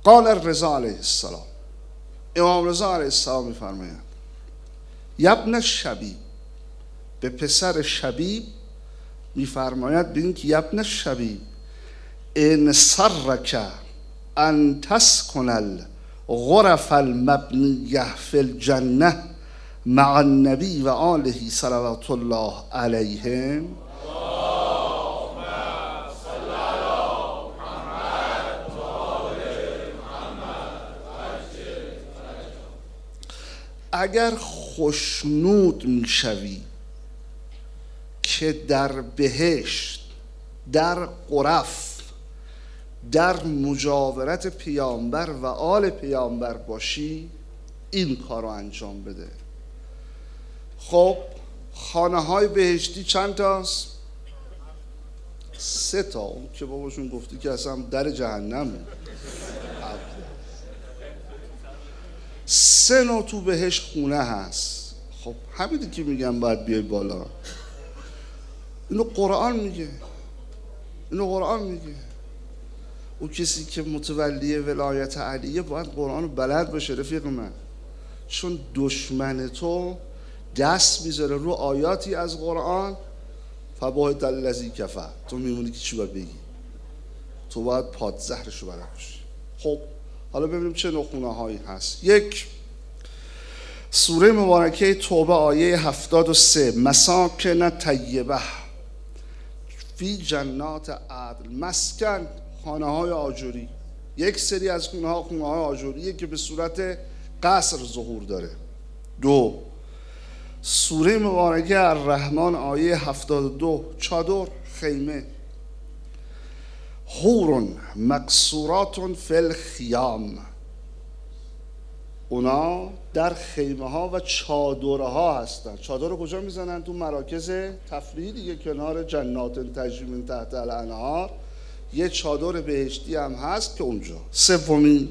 قال الرضا علیه السلام، امام رضا علیه السلام میفرمایند یبن شبیب، به پسر شبیب میفرماید ببین که یبن شبیب ان سرک ان تسکن الغرف المبنیه فی الجنه مع النبی و آله صلوات الله علیهم. اگر خوشنود میشوی که در بهشت، در غرف، در مجاورت پیامبر و آل پیامبر باشی، این کار رو انجام بده. خب خانه های بهشتی چند تاست؟ 3 تا. اون که باباشون گفتی که اصلا در جهنمه. 3 نوع تو بهشت خونه هست. خب همینی که میگم باید بیای بالا. اینو قرآن میگه. او کسی که متولی ولایت علیه باید قرآن رو بلد باشه رفیق من، چون دشمن تو دست میذاره رو آیاتی از قرآن، فباهت الذی کفر، تو میمونی که چی باید بگی؟ تو باید پادزهرش رو بلد باشی. خب حالا ببینیم چه نخونه هایی هست. 1 سوره مبارکه توبه آیه 73 مساکن طیبه فی جنات عدن، مسکن، خانه های آجری. یک سری از خانه های آجریه که به صورت قصر ظهور داره. 2 سوره مبارکه الرحمن آیه 72 چادر، خیمه. حور مقصورات فی الخیام، اونا در خیمه ها و چادره ها هستن. چادر رو کجا میزنن؟ تو مراکز تفریحی دیگه، کنار جنات تجری من تحت الانهار. یه چادر بهشتی هم هست که اونجا. 3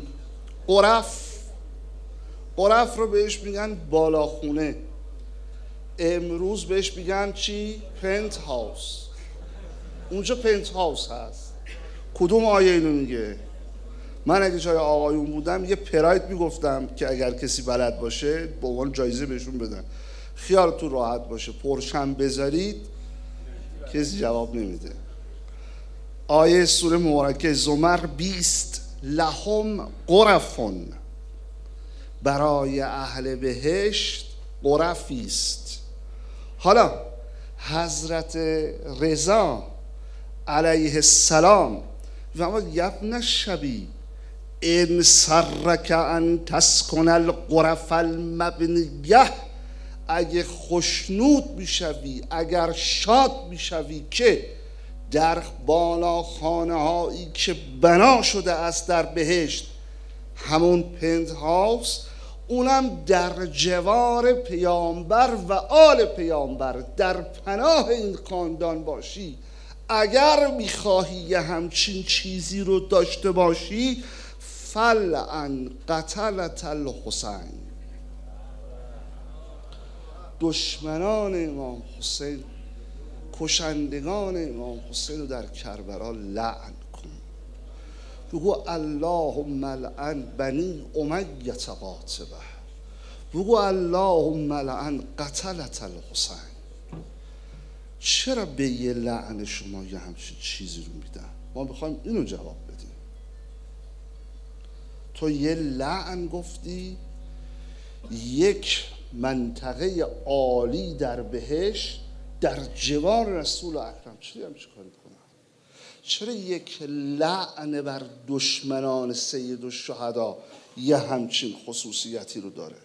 غرف رو بهش میگن بالاخونه، امروز بهش میگن چی؟ پنت هاوس. اونجا پنت هاوس هست. کدوم آیه اینو میگه؟ من اگه جای آقایون بودم یه پراید میگفتم که اگر کسی بلد باشه به عنوان جایزه بهشون بدن. خیالتون راحت باشه، پرشم بذارید کسی جواب نمیده. آیه سوره مبارکه زمر 20 لهم غرفون، برای اهل بهشت غرفی است. حالا حضرت رضا علیه السلام و یبن شبیب ان سرک ان تسکن الغرف المبنیه، اگه خوشنود میشوی، اگر شاد میشوی که در بالا خانه هایی که بنا شده است در بهشت، همون پنت هاوس، اونم در جوار پیامبر و آل پیامبر، در پناه این خاندان باشی. اگر میخواهی یه همچین چیزی رو داشته باشی، فلعن قتلت الحسین، دشمنان امام حسین، کشندگان امام حسین رو در کربلا لعن کن. بگو اللهم لعن بنی امیة قاطبه، بگو اللهم لعن قتلت الحسین. چرا به یه لعن شما یه همچین چیزی رو میدن؟ ما میخوایم اینو جواب بدیم. تو یه لعن گفتی، یک منطقه عالی در بهشت در جوار رسول اکرم، چرا همچین کاری کنن؟ چرا یک لعن بر دشمنان سید الشهدا یه همچین خصوصیتی رو داره؟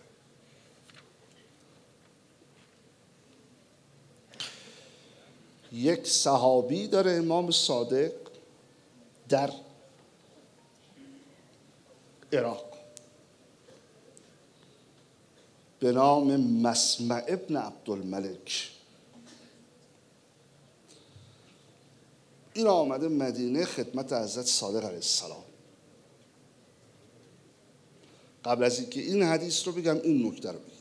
یک صحابی داره امام صادق در عراق به نام مسمع ابن عبدالملک. این آمده مدینه خدمت حضرت صادق علیه السلام. قبل از اینکه این حدیث رو بگم این نکته رو بگم.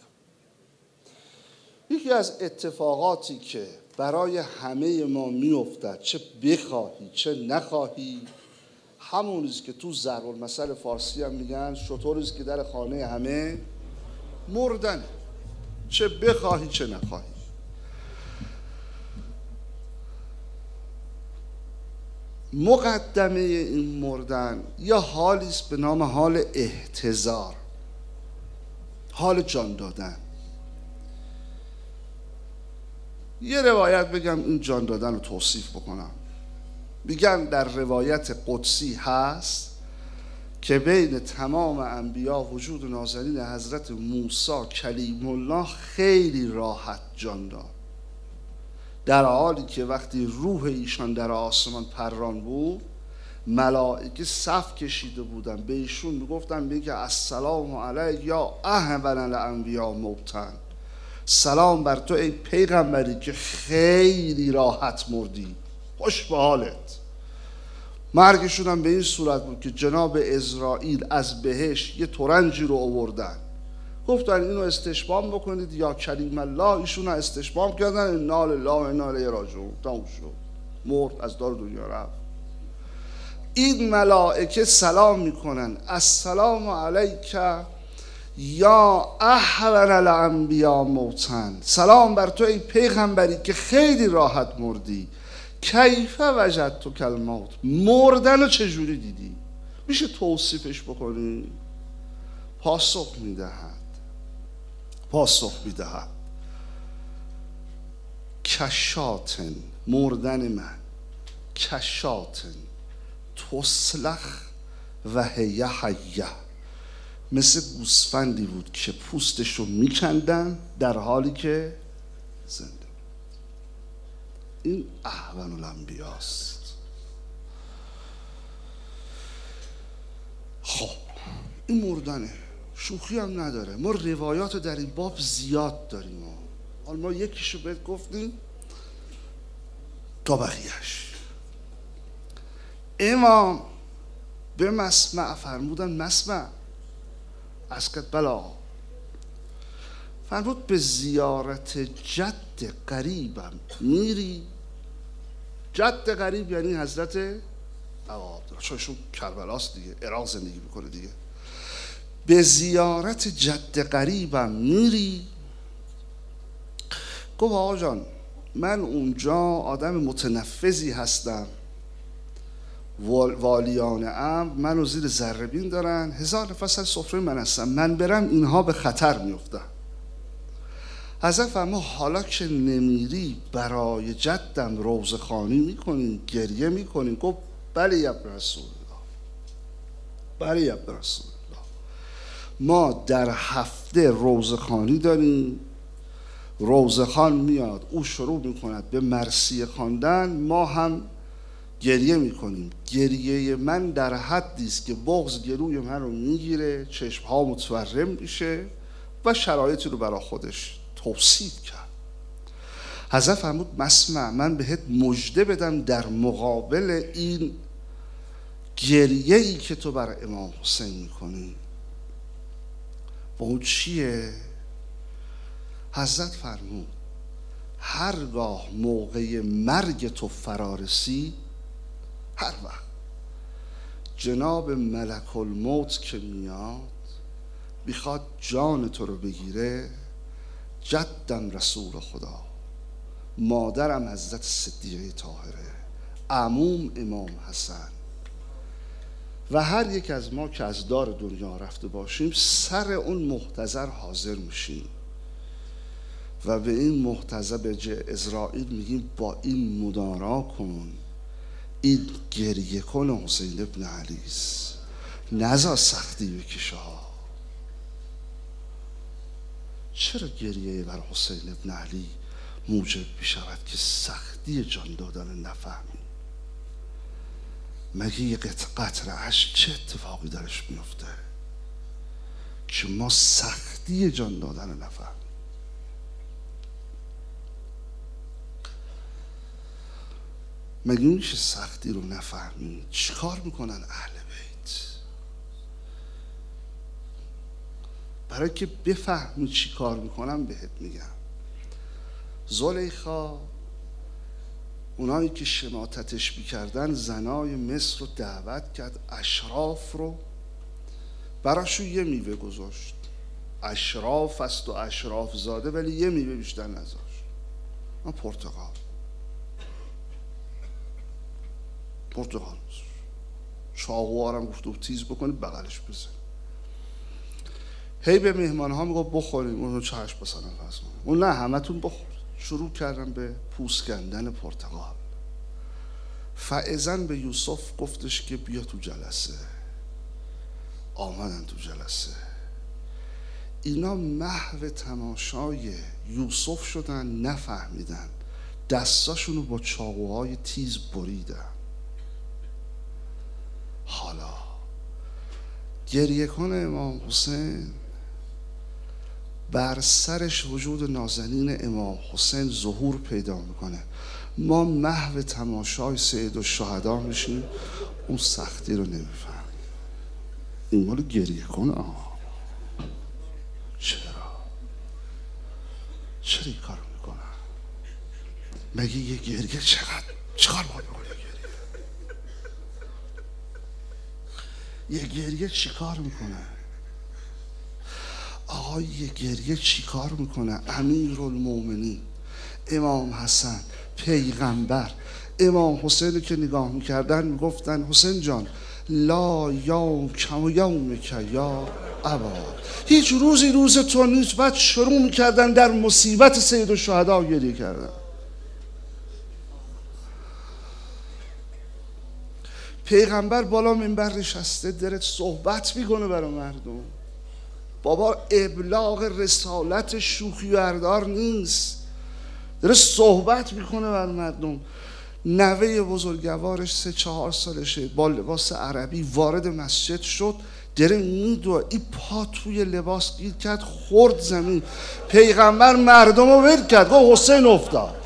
یکی از اتفاقاتی که برای همه ما میافتد، چه بخواهی چه نخواهی، همونیست که تو ضرب المثل فارسی هم میگن شتریست که در خانه همه مردن، چه بخواهی چه نخواهی. مقدمه این مردن یا حالیست به نام حال احتضار، حال جان دادن. یه روایت بگم این جان دادن رو توصیف بکنم. میگن در روایت قدسی هست که بین تمام انبیا وجود نازنین حضرت موسی کلیم الله خیلی راحت جان داد، در حالی که وقتی روح ایشان در آسمان پران بود ملائکه صف کشیده بودن به ایشون میگفتن میگه السلام علیک یا احول الانبیا موتن، سلام بر تو ای پیغمبری که خیلی راحت مردی، خوش به حالت. مرگشون هم به این صورت بود که جناب اسرائیل از بهشت یه ترنجی رو آوردن، گفتن اینو استشمام بکنید یا کلیم الله، ایشون رو استشمام کردن، انا لله و انا الیه راجعون، تموم شد، مرد، از دار دنیا رفت. این ملائکه سلام میکنن السلام علیک یا احول الانبیا موتن، سلام بر تو ای پیغمبری که خیلی راحت مردی، کیف وجدتک الموت، مردن رو چجوری دیدی؟ میشه توصیفش بکنی؟ پاسخ میدهد کشاتن، مردن من کشاتن تسلخ و هی حیه، مثل گوسفندی بود که پوستش رو میکندن در حالی که زنده. این احوان الانبیاست. خب این مردنه، شوخی هم نداره. ما روایات در این باب زیاد داریم، حالا ما یکیشو بهت گفتیم تا بقیهش. امام به مسمع فرمودن، مسمع اسکت بلا، فرمود به زیارت جد قریبم میری. جد قریب یعنی حضرت عبدالله، چون ایشون کربلاست دیگه، عراق زندگی میکنه دیگه. به زیارت جد قریبم میری؟ گفت آقا جان من اونجا آدم متنفذی هستم، والیان امر منو زیر ذره بین دارن، 1000 نفر سر سفره من هستم، من برم اینها به خطر میفتن. حضرت فرمود حالا که نمیری برای جدم روزخوانی میکنین، گریه میکنین؟ گفت بله یا رسول الله، بله یا رسول الله. ما در هفته روزخوانی داریم، روزخوان میاد او شروع میکند به مرثیه خواندن، ما هم گریه میکنیم. گریه من در حدی است که بغض گلوی من رو میگیره، چشم ها متورم میشه و شرایطی رو برای خودش توصیف کرد. حضرت فرمود مسمع، من بهت مژده بدم در مقابل این گریه ای که تو بر امام حسین میکنی. و اون چیه؟ حضرت فرمود هرگاه موقع مرگ تو فرارسی، هر وقت جناب ملک الموت که میاد میخواد جان تو رو بگیره، جدم رسول خدا، مادرم حضرت صدیقه طاهره، عموم امام حسن و هر یک از ما که از دار دنیا رفته باشیم سر اون محتضر حاضر میشیم و به این محتضر به اسرائیل میگیم با این مدارا کن، این گریه کن حسین ابن علیست، نذار سختی بکشه ها. چرا گریه بر حسین ابن علی موجب بشود که سختی جان دادن نفهمی؟ مگه یه قطره اشک چه اتفاقی درش میفته که ما سختی جان دادن نفهمیم؟ مگه میشه سختی رو نفهمیم؟ چیکار میکنن اهل بیت؟ برای که بفهمی چی کار میکنم بهت میگم. زلیخا اونایی که شماتتش میکردن زنای مصر رو دعوت کرد، اشراف رو، براشون یه میوه گذاشت. اشراف است و اشراف زاده، ولی یه میوه بیشتر نذاشت. من پرتقال چاقوارم گفته تیز بکنید بغلش بزن. هی به مهمان ها میگو بخوریم، اونو چشم بسنن فرض کنم، اون نه همتون بخور. شروع کردن به پوست کندن پرتقال. فاذن به یوسف گفتش که بیا تو جلسه. آمدن تو جلسه. اینا محو تماشای یوسف شدن، نفهمیدن، دستاشونو با چاقوهای تیز بریدن. حالا گریه کنه امام حسین، بر سرش وجود نازنین امام حسین ظهور پیدا میکنه. ما محو تماشای سید الشهدا میشیم، اون سختی رو نمیفهمیم. این مالو گریه کنه. چرا این کار میکنن؟ مگه یه گریه چقدر باید بکنه؟ یه گریه چی کار میکنه؟ آقای یه گریه چی کار میکنه؟ امیرالمومنین امام حسن پیغمبر، امام حسین که نگاه میکردن میگفتن حسین جان لا یوم کم یومک یا ابا، هیچ روزی روز تو نیست. بعد شروع میکردن در مصیبت سید الشهدا گریه کردن. پیغمبر بالا منبر نشسته داره صحبت میکنه برای مردم. بابا ابلاغ رسالت شوخی و اردار نیست، داره صحبت میکنه برای مردم. نوه بزرگوارش 3-4 سالشه با لباس عربی وارد مسجد شد، داره میدوه، این پا توی لباس گیر کرد، خورد زمین. پیغمبر مردم رو ول کرد، گفت حسین افتاد.